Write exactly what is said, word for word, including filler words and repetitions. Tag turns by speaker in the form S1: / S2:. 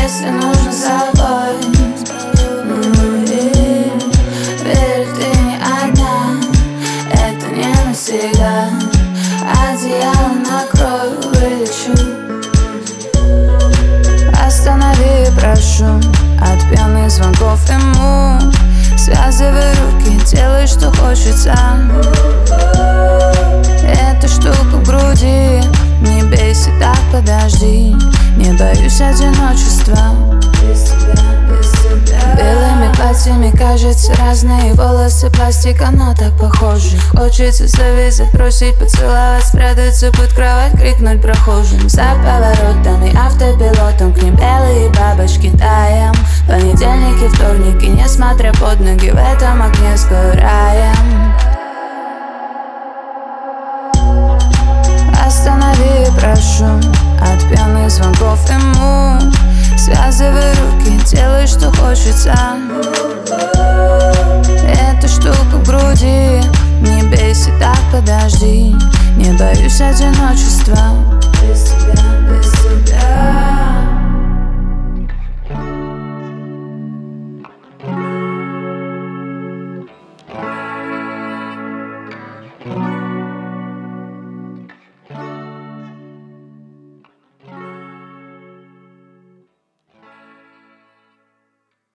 S1: если нужно с собой. Верь, ты не одна, это не навсегда. Одеяло накрою, вылечу. Останови, прошу, от пьяных звонков ему. Связывай руки, делай, что хочется. Эта штука в груди, не бейся, так подожди. Не боюсь одиночества. Без тебя, без тебя. Белыми платьями кажется разные волосы пластика, но так похожи. Хочется завязать, бросить, поцеловать, спрятаться под кровать, крикнуть прохожим. За поворотами, автопилотом, к ним белые бабочки таем. Понедельники, вторники, не смотря под ноги, в этом окне сгораем. Останови, прошу, от пьяных звонков ему. Связывай руки, делай, что хочется. Эта штука в груди, не бейся, так подожди. Не боюсь одиночества. Без тебя, без тебя.